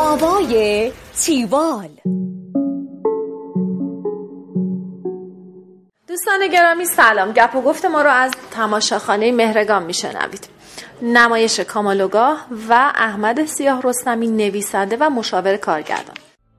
آوای تیوال. دوستان گرامی سلام. گپ و گفت ما رو از تماشاخانه مهرگان میشنوید. نمایش کامالوگاه و احمد سیاه رستمی، نویسنده و مشاور کارگردان.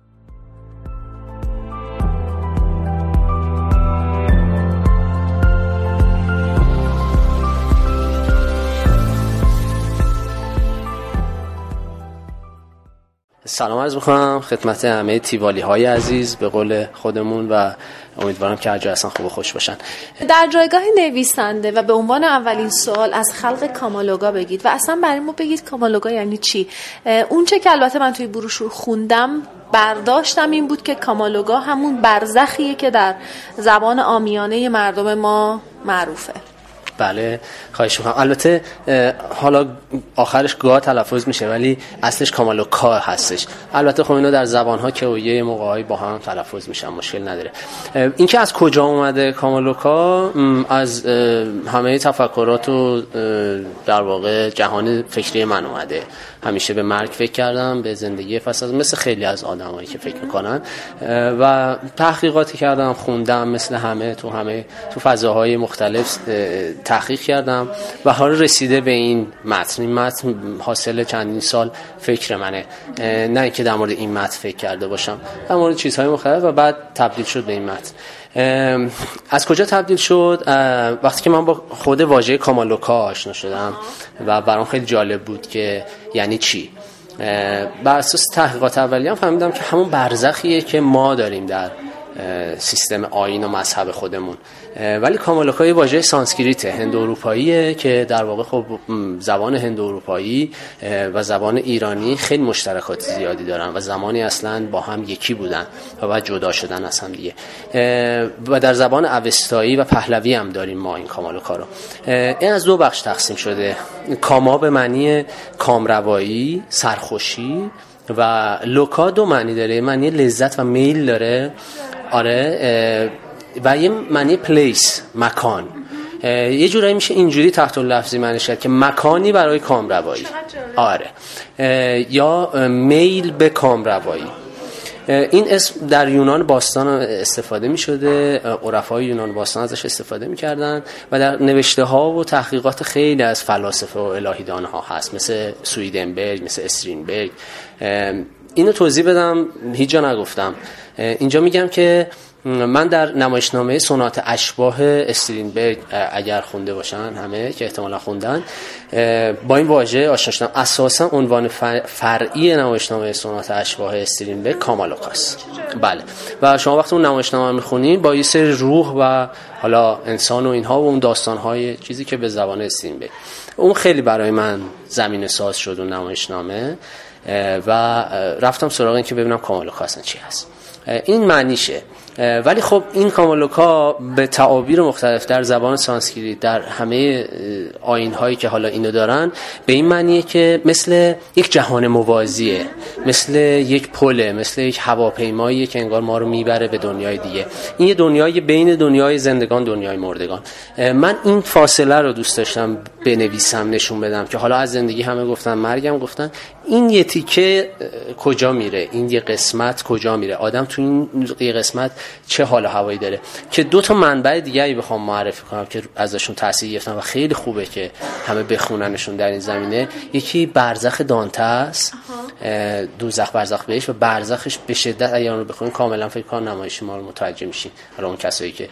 سلام عرض می‌کنم خدمت همه تیوالی های عزیز به قول خودمون و امیدوارم که هر جا هستن خوب و خوش باشن. در جایگاه نویسنده و به عنوان اولین سوال از خلق کامالوگاه بگید و اصلا برای ما بگید کامالوگاه یعنی چی. اون چه که البته من توی بروشور خوندم برداشتم این بود که کامالوگاه همون برزخیه که در زبان عامیانه مردم ما معروفه. بله خواهش می‌کنم. البته حالا آخرش گاه تلفظ میشه ولی اصلش کامالوکا هستش. البته خب اینا در زبان‌ها که یه موقعی با هم تلفظ میشن مشکل نداره. این که از کجا اومده کامالوکا، از همه تفکرات و در واقع جهان فکری من اومده. همیشه به مرگ فکر کردم، به زندگی پس از مثل خیلی از آدمایی که فکر میکنن و تحقیقاتی کردم، خوندم مثل همه تو فضاهای مختلف تحقیق کردم و حالا رسیده به این متن. این متن حاصل چندین سال فکر منه، نه اینکه در مورد این متن فکر کرده باشم، در مورد چیزهای مختلف و بعد تبدیل شد به این متن. از کجا تبدیل شد؟ وقتی که من با خود واژه کامالوکا آشنا شدم و برام خیلی جالب بود که یعنی چی. بر اساس تحقیقات اولیه‌ام فهمیدم که همون برزخیه که ما داریم در سیستم آیین و مذهب خودمون، ولی کامالوکا یه واژه سانسکریته، هند اروپاییه که در واقع خب زبان هند اروپایی و زبان ایرانی خیلی مشترکات زیادی دارن و زمانی اصلا با هم یکی بودن و بعد جدا شدن از هم دیگه. و در زبان اوستایی و پهلوی هم داریم ما این کامالوکا رو. این از دو بخش تقسیم شده. کاما به معنی کامروایی، سرخوشی، و لوکا دو معنی داره، معنی لذت و میل داره. آره. و یه معنی پلیس، مکان. یه جورایی میشه اینجوری تحت اللفظی معنیش کرد که مکانی برای کامروایی. آره. یا میل به کامروایی. این اسم در یونان باستان استفاده می شده، عرفای یونان باستان ازش استفاده می کردن و در نوشته ها و تحقیقات خیلی از فلاسفه و الهیدان ها هست، مثل سویدنبرگ، مثل استرینبرگ. اینو توضیح بدم، هیچ جا نگفتم. اینجا میگم که من در نمایشنامه سونات اشباح استرینبرگ، اگر خونده باشن همه که احتمالا خوندن، با این واژه آشنا شدم. اساسا عنوان فرعی نمایشنامه سونات اشباح استرینبرگ کامالوکاست. بله. و شما وقتی اون نمایشنامه میخونین با یه سری روح و حالا انسان و اینها و اون داستانهای چیزی که به زبان استرینبرگ، اون خیلی برای من زمینه ساز شد اون نمایشنامه و رفتم سراغ این که ببینم کامالوکا اصلا چی هست. این معنیشه. ولی خب این کامالوکا به تعابیر مختلف در زبان سانسکریت در همه آیین‌هایی که حالا اینو دارن به این معنیه که مثل یک جهان موازیه، مثل یک پله، مثل یک هواپیماییه که انگار ما رو میبره به دنیای دیگه. این یه دنیای بین دنیای زندگان دنیای مردگان. من این فاصله رو دوست داشتم بنویسم، نشون بدم که حالا از زندگی همه گفتن، مرگم گفتن، این یه تیکه کجا میره، این یه قسمت کجا میره، آدم تو این یه قسمت چه حال و هوایی داره. که دو تا منبع دیگه‌ای بخوام معرفی کنم که ازشون تاثیر گرفتم و خیلی خوبه که همه بخوننشون در این زمینه. یکی برزخ دانته است، دوزخ برزخ بهش، و برزخش به شدت اگر اون رو بخونین کاملا فکر کنم نمایش ما رو متوجه میشین، حالا اون کسایی که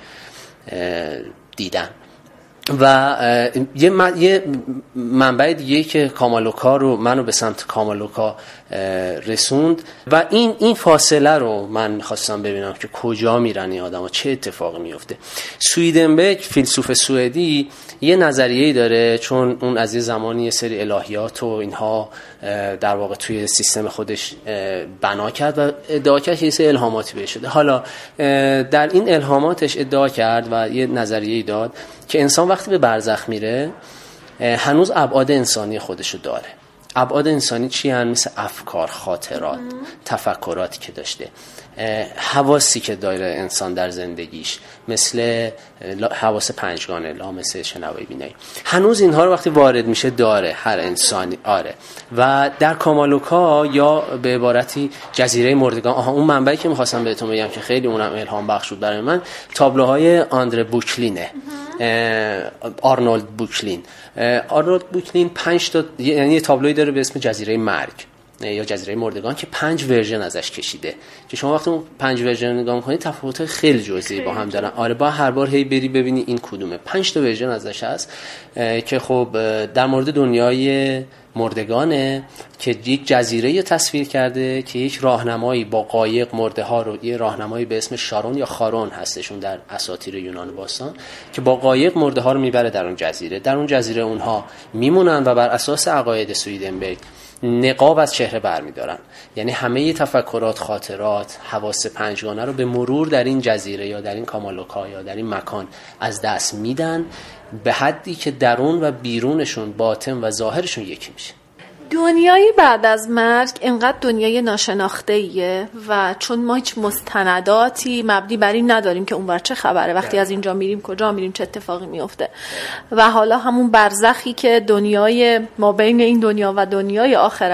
دیدن. و یه منبع دیگه که کامالوکا رو منو به سمت کامالوکا رسوند و این فاصله رو من می‌خواستم ببینم که کجا میرن این آدما، چه اتفاقی میفته. سویدنبرگ فیلسوف سوئدی یه نظریه‌ای داره، چون اون از یه زمانی یه سری الهیات و اینها در واقع توی سیستم خودش بنا کرد و ادعا کرد که یه سری الهاماتی بهش شده. حالا در این الهاماتش ادعا کرد و یه نظریه‌ای داد که انسان وقتی به برزخ میره هنوز ابعاد انسانی خودشو داره، ابعاد انسانی چی هن؟ مثل افکار، خاطرات، تفکراتی که داشته، حواسی که داره انسان در زندگیش، مثل حواس پنجگانه، لامسه، شنوایی، بینایی. هنوز اینها رو وقتی وارد میشه داره هر انسانی. آره. و در کامالوکا یا به عبارتی جزیره مردگان، اون منبعی که میخواستم بهتون بگم که خیلی اونم الهام بخش بود برای من، تابلوهای آندره بوکلینه، آرنولد بوکلین. آرنولد بوکلین 5 تا یعنی یه تابلویی داره به اسم جزیره مرگ یا جزیره مردگان که 5 ورژن ازش کشیده که شما وقتی اون 5 ورژن نگاه کنید تفاوت خیلی جزئی با هم دارن. آره، با هر بار هی بری ببینی این کدومه. 5 تا ورژن ازش هست که خب در مورد دنیای مردگانه که یک جزیره تصویر کرده که یک راهنمایی با قایق مرده ها رو، یه راهنمایی به اسم شارون یا خارون هستشون در اساطیر یونان باستان، که با قایق مرده ها رو میبره در اون جزیره. در اون جزیره اونها میمونن و بر اساس عقاید سویدنبرگ نقاب از چهره برمیدارن، یعنی همه تفکرات، خاطرات، حواس پنجگانه رو به مرور در این جزیره یا در این کامالوکا یا در این مکان از دست میدن، به حدی که درون و بیرونشون، باطن و ظاهرشون یکی میشه. دنیای بعد از مرگ اینقدر دنیای ناشناخته‌ایه و چون ما هیچ مستنداتی مبنی بر این نداریم که اونور چه خبره، وقتی از اینجا میریم کجا میریم، چه اتفاقی میفته، و حالا همون برزخی که دنیای ما بین این دنیا و دنیای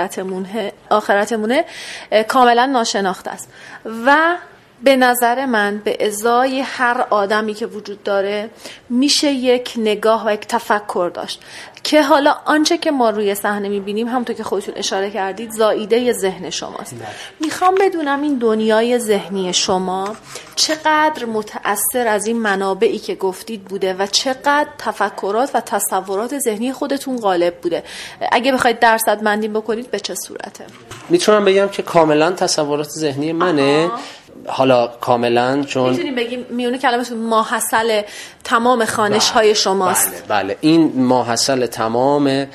آخرتمونه کاملا ناشناخته است. و به نظر من به ازای هر آدمی که وجود داره میشه یک نگاه و یک تفکر داشت که حالا آنچه که ما روی صحنه میبینیم همونطور که خودتون اشاره کردید زائیده ذهن شماست. میخوام بدونم این دنیای ذهنی شما چقدر متأثر از این منابعی که گفتید بوده و چقدر تفکرات و تصورات ذهنی خودتون غالب بوده؟ اگه بخواید درصد بندی بکنید به چه صورته؟ میتونم بگم که کاملا تصورات ذهنی منه. حالا کاملا چون میتونیم بگیم میونه کلمه ماحصل تمام خوانش های شماست. بله، این ماحصل تمام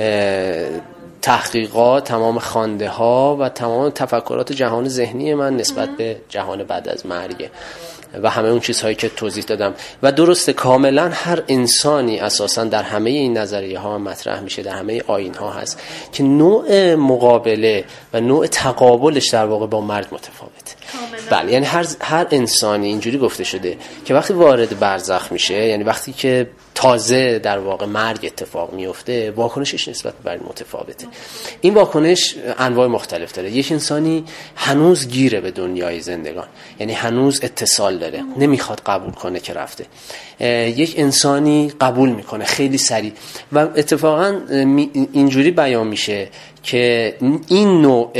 تحقیقات، تمام خوانده ها و تمام تفکرات جهان ذهنی من نسبت به جهان بعد از مرگ و همه اون چیزهایی که توضیح دادم. و درسته کاملا هر انسانی اساسا در همه این نظریه ها مطرح میشه، در همه آیین ها هست که نوع مقابله و نوع تقابلش در واقع با مرگ متفاوته. بله، یعنی هر انسانی اینجوری گفته شده که وقتی وارد برزخ میشه، یعنی وقتی که تازه در واقع مرگ اتفاق میفته، واکنشش نسبت به مرگ متفاوته. این واکنش انواع مختلف داره. یک انسانی هنوز گیره به دنیای زندگان، یعنی هنوز اتصال داره، نمیخواد قبول کنه که رفته. یک انسانی قبول میکنه خیلی سریع و اتفاقا اینجوری بیان میشه که این نوع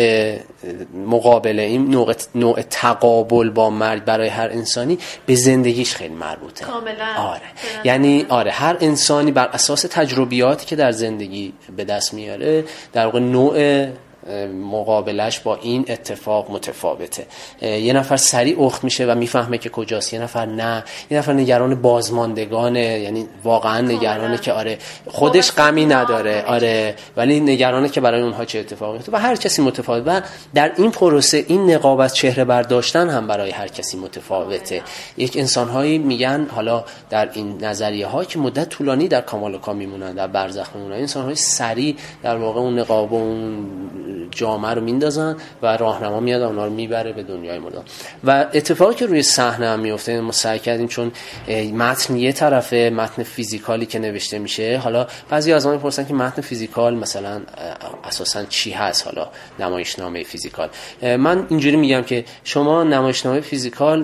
مقابله، این نوع تقابل با مرگ برای هر انسانی به زندگیش خیلی مربوطه. کاملا. آره. یعنی هر انسانی بر اساس تجربیاتی که در زندگی به دست میاره در واقع نوع مقابلش با این اتفاق متفاوته. یه نفر سریع اخت میشه و میفهمه که کجاست، یه نفر نه، یه نفر نگران بازماندگانه، یعنی واقعا نگرانه که آره خودش غمی نداره، آره، ولی نگرانه که برای اونها چه اتفاقی میفته. و هر کسی متفاوت و در این پروسه این نقاب از چهره برداشتن هم برای هر کسی متفاوته. یک انسان‌هایی میگن حالا در این نظریه ها که مدت طولانی در کامالوکا میمونن، در برزخ میمونن، انسان‌های سریع در واقع اون نقاب و اون جامعه رو میندازن و راهنما میاد اونا رو میبره به دنیای مردگان. و اتفاقی که روی صحنه هم میفته ما سعی کردیم، چون متن یه طرفه، متن فیزیکالی که نوشته میشه، حالا بعضی از ما میپرسن که متن فیزیکال مثلا اساسا چی هست، حالا نمایشنامه فیزیکال. من اینجوری میگم که شما نمایشنامه فیزیکال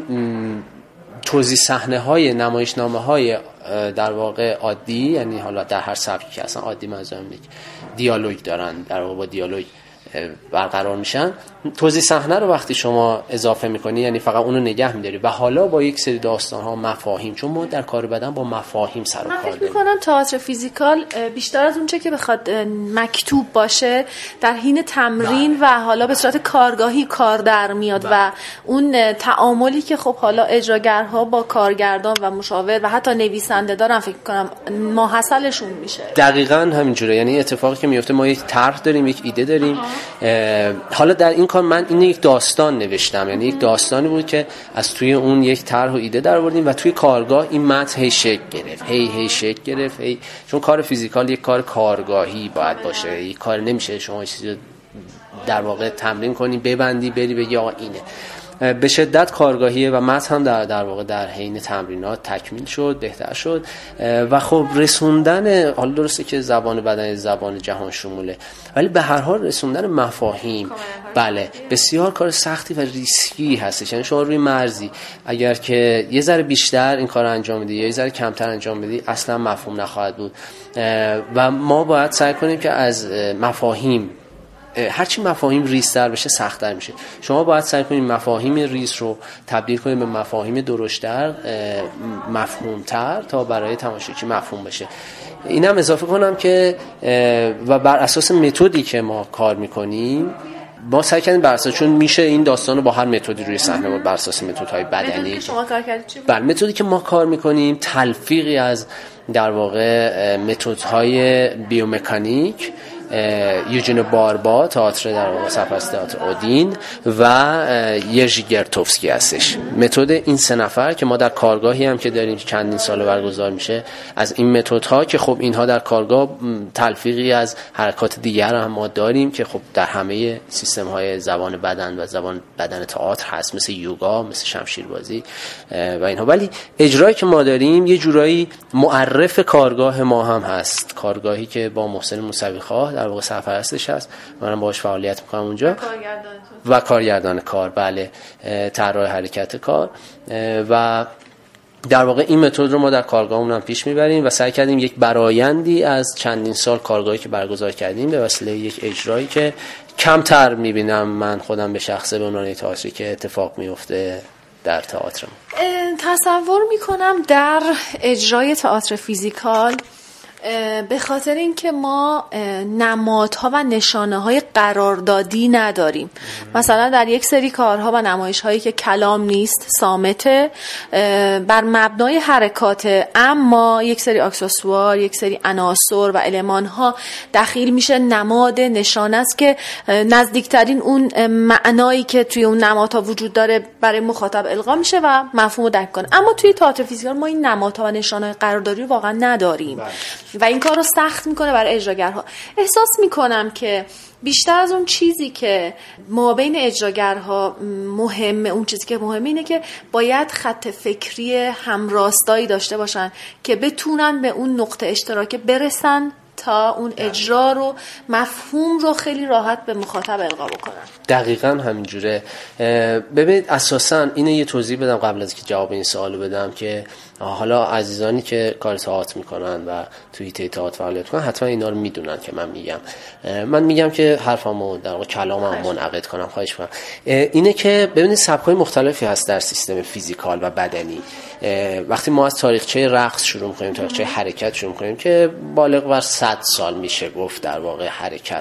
توضیح صحنه های نمایشنامه های در واقع عادی، یعنی حالا در هر سبکی که اصلا عادی منظورم دیالوگ دارن، در واقع با دیالوگ برقرار میشن. توضیح صحنه رو وقتی شما اضافه میکنی، یعنی فقط اونو نگه میداری و حالا با یک سری داستان ها، مفاهیم، چون ما در کار بدن با مفاهیم سر و کار داریم. من فکر میکنم تئاتر فیزیکال بیشتر از اونچه که بخواد مکتوب باشه در حین تمرین و حالا به صورت کارگاهی کار در میاد و اون تعاملی که خب حالا اجراگرها با کارگردان و مشاور و حتی نویسنده دارن، فکر کنم ماحصلشون میشه. دقیقاً همینجوره. یعنی اتفاقی که میفته، ما یک طرح داریم، یک ایده داریم حالا در این کار من این یک داستان نوشتم، یعنی یک داستانی بود که از توی اون یک طرح و ایده در آوردیم و توی کارگاه این متن هی شکل گرفت، هی شکل گرفت، چون کار فیزیکال یک کار کارگاهی باید باشه، یک کار نمیشه شما چیزی در واقع تمرین کنی ببندی بری بگی آقا اینه. به شدت کارگاهیه و متن هم در واقع در حین تمرینات تکمیل شد، بهتر شد و خب رسوندن، حالا درسته که زبان بدن زبان جهان شموله ولی به هر حال رسوندن مفاهیم بله بسیار کار سختی و ریسکی هستش. یعنی شما روی مرزی اگر که یه ذره بیشتر این کار انجام بدی یا یه ذره کمتر انجام بدی اصلا مفهوم نخواهد بود و ما باید سعی کنیم که از مفاهیم هرچی مفاهیم ریزتر بشه سخت‌تر میشه. شما باید سعی کنید مفاهیم ریز رو تبدیل کنید به مفاهیم درشتر، مفهومتر تا برای تماشاچی مفهوم بشه. اینم اضافه کنم که و بر اساس متدی که ما کار میکنیم ما سعی کردیم بر اساس، چون میشه این داستان رو با هر متدی روی صحنه بود بر اساس متدهای بدنی که شما کار کردید چی بود؟ بله متدی که ما کار میکنیم تلفیقی از در واقع متدهای بیومکانیک یوجین باربا تئاتر در واقع سرپرست تئاتر اودین و یرژی گرتوفسکی هستش. متد این سه نفر که ما در کارگاهی هم که داریم چندین سال برگزار میشه از این متدها که خب اینها در کارگاه تلفیقی از حرکات دیگر هم ما داریم که خب در همه سیستم های زبان بدن و زبان بدن تئاتر هست، مثل یوگا، مثل شمشیربازی و اینها. ولی اجرایی که ما داریم یه جورایی معرف کارگاه ما هم هست، کارگاهی که با محسن موسوی‌خواه در واقع سرپرستش هست، منم باهاش فعالیت میکنم اونجا و کارگردان کار بله طراح حرکت کار و در واقع این متد رو ما در کارگاهمون هم پیش میبریم و سعی کردیم یک برآیندی از چندین سال کارگاهی که برگزار کردیم به وسیله یک اجرایی که کمتر میبینم من خودم به شخصه به عنوان تئاتری که اتفاق میفته در تئاترم. تصور میکنم در اجرای تئاتر فیزیکال به خاطر اینکه ما نمادها و نشانه‌های قراردادی نداریم. مثلا در یک سری کارها و نمایش‌هایی که کلام نیست، صامته، بر مبنای حرکات، اما یک سری اکسسوار، یک سری عناصر و المان‌ها دخیل میشه، نماد نشانه است که نزدیکترین اون معنایی که توی اون نمادها وجود داره برای مخاطب القا میشه و مفهومو درک کنه. اما توی تئاتر فیزیکال ما این نمادها و نشانه‌های قراردادی رو واقعا نداریم و این کار رو سخت میکنه برای اجراگرها. احساس میکنم که بیشتر از اون چیزی که ما بین اجراگرها مهمه، اون چیزی که مهمه اینه که باید خط فکری همراستایی داشته باشن که بتونن به اون نقطه اشتراک برسن تا اون اجرا رو، مفهوم رو خیلی راحت به مخاطب القا بکنن. دقیقاً همینجوره. ببینید اساساً اینو یه توضیح بدم قبل از که جواب این سوالو بدم که حالا عزیزانی که کار تئاتر میکنن و توی تئاتر فعالیت کنن حتما اینا رو میدونن که من میگم که حرفمو در واقع کلامم منعقد کنم. خواهش می‌کنم. اینه که ببینید سبک‌های مختلفی هست در سیستم فیزیکال و بدنی. وقتی ما از تاریخچه رقص شروع می‌کنیم، تاریخچه حرکت شروع می‌کنیم که بالغ بر 100 سال میشه گفت در واقع حرکت.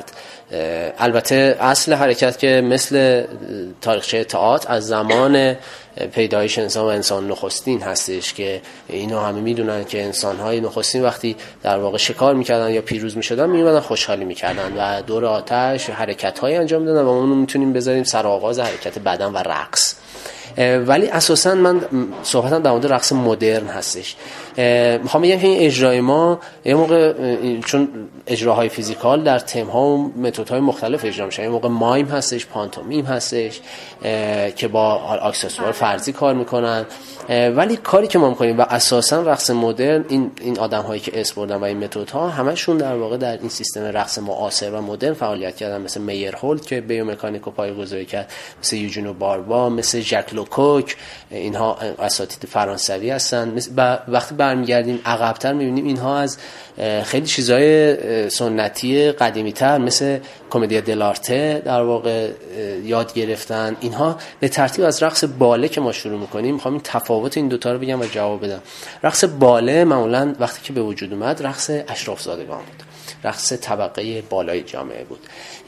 البته اصل حرکت که مثل تاریخچه تئاتر از زمان پیدایش انسان و انسان نخستین هستش که اینا همه میدونن که انسان‌های نخستین وقتی در واقع شکار میکردن یا پیروز میشدن میومدن خوشحالی میکردن و دور آتش حرکت‌های انجام میدادن و اونو میتونیم بذاریم سر آغاز حرکت بدن و رقص. ولی اساساً من صحبتم در مورد رقص مدرن هستش. میخوام بگم که این اجرای ما یه موقع چون اجراهای فیزیکال در تم‌ها و متدهای مختلف اجرا میشه، یه موقع مایم هستش، پانتومیم هستش که با اکسسوار فرضی کار میکنن، ولی کاری که ما میکنیم و اساساً رقص مدرن این آدم‌هایی که اسم بردن و این متدها همشون در واقع در این سیستم رقص معاصر و مدرن فعالیت کردن، مثل میرهولد که بیومکانیکو پایه‌گذاری کرد، مثل یوجین باربا، مثل ژاک لوکوک، اینها اساتید فرانسوی هستن. و وقتی برمیگردیم عقب‌تر می‌بینیم اینها از خیلی چیزای سنتی قدیمی‌تر مثل کمدیا دلارته در واقع یاد گرفتن. اینها به ترتیب از رقص باله که ما شروع می‌کنیم. می‌خوام این تفاوت این دوتا رو بگم و جواب بدم. رقص باله معمولاً وقتی که به وجود اومد رقص اشراف‌زادگان بود، رقص طبقه بالای جامعه بود.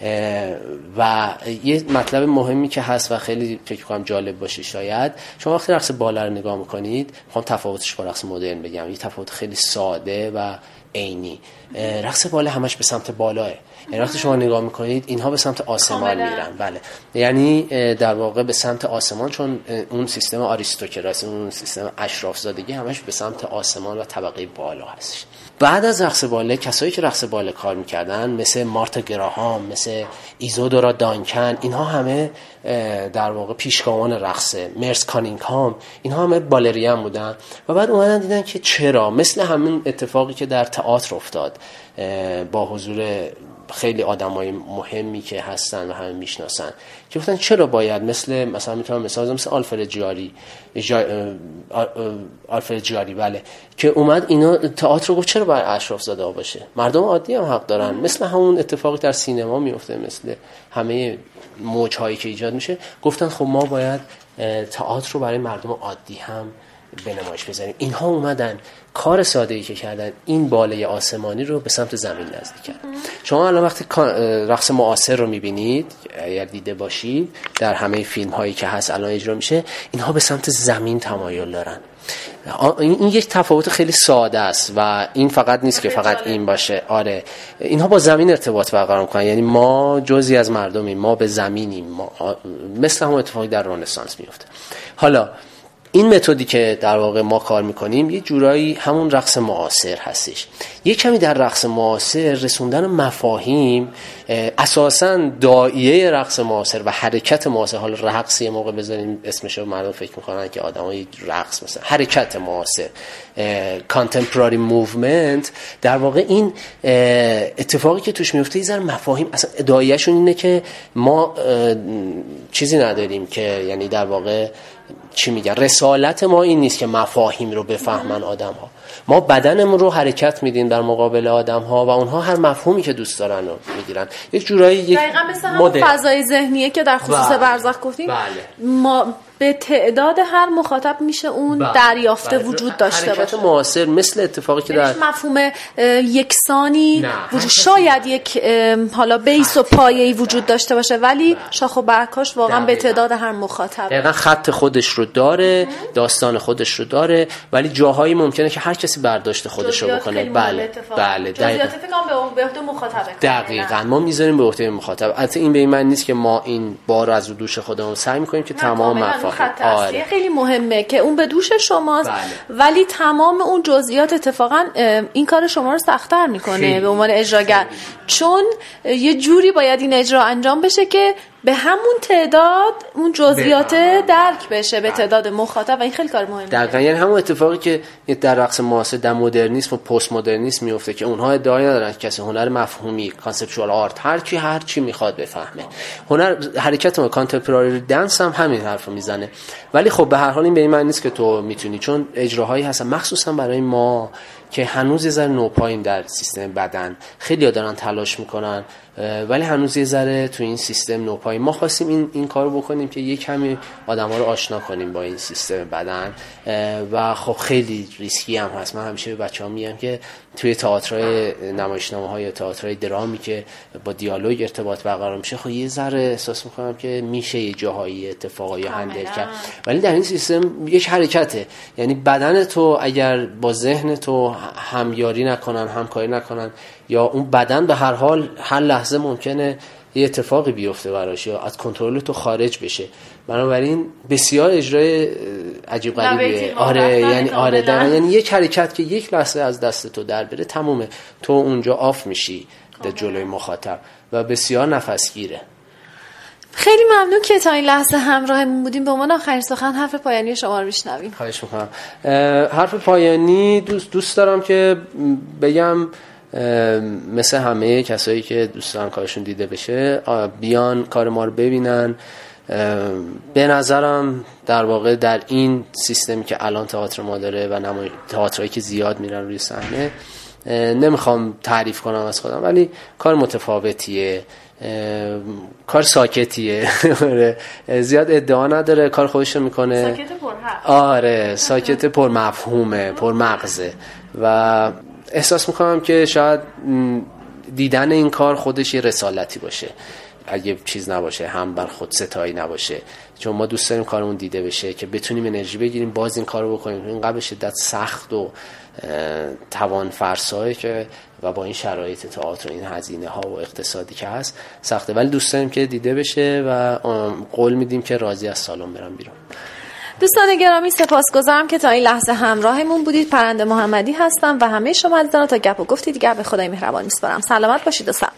و یه مطلب مهمی که هست و خیلی فکر کنم جالب باشه، شاید شما وقتی رقص باله رو نگاه میکنید، میخوام تفاوتش با رقص مدرن بگم، یه تفاوت خیلی ساده و عینی. رقص باله همش به سمت بالاه، یعنی وقتی شما نگاه میکنید اینها به سمت آسمان میرن. بله، یعنی در واقع به سمت آسمان، چون اون سیستم آریستوکراسی، اون سیستم اشرافزادگی همش به سمت آسمان و طبقه بالا هستش. بعد از رقص باله، کسایی که رقص باله کار میکردن مثل مارتا گراهام، مثل ایزودورا دانکن، اینها همه در واقع پیشگامان رقصه. مرس کانینگهام، اینها همه بالرین بودن و بعد اومدن دیدن که چرا، مثل همین اتفاقی که در تئاتر افتاد با حضور خیلی آدمای مهمی که هستن و همه میشناسن، که گفتن چرا باید مثلا میتونم مثل آلفرد جیاری بله، که اومد اینا تئاتر رو گفت چرا باید اشراف زاده ها باشه، مردم عادی هم حق دارن. مثل همون اتفاقی در سینما میفته، مثل همه موج‌هایی که ایجاد میشه، گفتن خب ما باید تئاتر رو برای مردم عادی هم به نمایش بذاریم. اینها اومدن کار ساده‌ای که کردن، این باله آسمانی رو به سمت زمین نزدیک کردن. شما الان وقتی رقص معاصر رو می‌بینید، اگر دیده باشید در همه فیلم‌هایی که هست الان اجرا میشه، اینها به سمت زمین تمایل دارن. این یک تفاوت خیلی ساده است و این فقط نیست که فقط این باشه. آره، اینها با زمین ارتباط برقرار می‌کنن، یعنی ما جزئی از مردمیم، ما به زمینیم، مثل همون اتفاقی در رنسانس میفته. حالا این متدی که در واقع ما کار میکنیم یه جورایی همون رقص معاصر هستش. یه کمی در رقص معاصر رسوندن مفاهیم، اساساً داعیه رقص معاصر و حرکت معاصر، حالا رقص یه موقع بذاریم اسمشو مردم فکر میکنن که آدمای رقص، مثلا حرکت معاصر، contemporary movement، در واقع این اتفاقی که توش میفته یه مفاهیم، اصلا داعیه‌شون اینه که ما چیزی نداریم که، یعنی در واقع چی میگن، رسالت ما این نیست که مفاهیم رو بفهمن آدم ها، ما بدنمون رو حرکت میدیم در مقابل آدم ها و اونها هر مفهومی که دوست دارن رو میگیرن. یک جورایی یک دقیقاً مثل همون فضای ذهنیه که در خصوص برزخ گفتیم. بله. ما به تعداد هر مخاطب میشه اون دریافته وجود داشته باشه. حرکت معاصر مثل اتفاقی که در مفهوم یکسانی وجود، شاید یک حالا بیس و پایه‌ای وجود داشته باشه، ولی شاخ و برگاش واقعا به تعداد هر مخاطب. دقیقاً خط خودش رو داره، داستان خودش رو داره، ولی جاهایی ممکنه که هر کسی برداشت خودش رو بکنه. بله جزئیات فکر به عهده مخاطبه. دقیقاً ما میذاریم به عهده مخاطب. البته این به این معنی نیست که ما این بار از دوش خودمون سعی می‌کنیم که تمام مفاهیم. آره. خیلی مهمه که اون به دوش شماست. بله. ولی تمام اون جزئیات اتفاقا این کار شما رو سخت‌تر میکنه به عنوان اجراگر، چون یه جوری باید این اجرا انجام بشه که به همون تعداد اون جزئیات درک بشه به تعداد مخاطب و این خیلی کار مهمه. دقیقاً، یعنی همون اتفاقی که در رقص معاصر در مدرنیسم و پست مدرنیسم میفته که اونها ادعا ندارن کسی هنر مفهومی، کانسپچوال آرت، هر چی میخواد بفهمه. هنر حرکت ما کانتمپراری دنس هم همین حرفو میزنه. ولی خب به هر حال این به این معنی نیست که تو میتونی، چون اجراهایی هستن مخصوصا برای ما که هنوز یه ذره نوپاییم در سیستم بدن، خیلی‌ها دارن تلاش میکنن ولی هنوز یه ذره تو این سیستم نوپاییم. ما خواستیم این کارو بکنیم که یک کمی آدم‌ها رو آشنا کنیم با این سیستم بدن و خب خیلی ریسکی هم هست. من همیشه به بچه‌ها میگم که توی تئاترهای نمایشنامه‌های یا تئاترهای درامی که با دیالوگ ارتباط برقرار میشه، خب یه ذره احساس میکنم که میشه یه جاهایی اتفاقایی هندل کرد، ولی در این سیستم یک حرکته، یعنی بدن تو اگر با ذهن تو همیاری نکنن، همکاری نکنن، یا اون بدن به هر حال هر لحظه ممکنه یه اتفاقی بیفته براش یا از کنترل تو خارج بشه. بنابراین بسیار اجرای عجیب غریبیه. آره، یعنی یک حرکت که یک لحظه از دست تو در بره تمومه، تو اونجا آف میشی در جلوی مخاطب و بسیار نفسگیره. خیلی ممنون که تا این لحظه همراهمون بودیم. به عنوان آخرین سخن حرف پایانی شما رو بشنویم. خواهش میکنم. حرف پایانی دوست دارم که بگم مثل همه کسایی که دوست دارن کارشون دیده بشه بیان کار ما رو ببینن. به نظرم در واقع در این سیستمی که الان تئاتر ما داره و تئاترایی که زیاد میرن روی صحنه، نمیخوام تعریف کنم از خودم ولی کار متفاوتیه، کار ساکتیه. زیاد ادعا نداره، کار خودش رو میکنه، ساکت پرحرف. آره، ساکت پر مفهومه، پر مغزه و احساس میکنم که شاید دیدن این کار خودش یه رسالتی باشه، اگه چیز نباشه هم بر خود ستایی نباشه، چون ما دوست داریم کارمون دیده بشه که بتونیم انرژی بگیریم باز این کارو بکنیم. اینقدر به شدت سخت و توان فرسایه که و با این شرایط تئاتر و این هزینه ها و اقتصادی که هست سخته، ولی دوست داریم که دیده بشه و قول میدیم که راضی از سالن برم بیرون. دوستان گرامی سپاسگزارم که تا این لحظه همراهمون بودید. پرنده محمدی هستم و همه شما عزیزان تا گپ و گفتی دیگر به خدای مهربان میسپارم. سلامت باشید و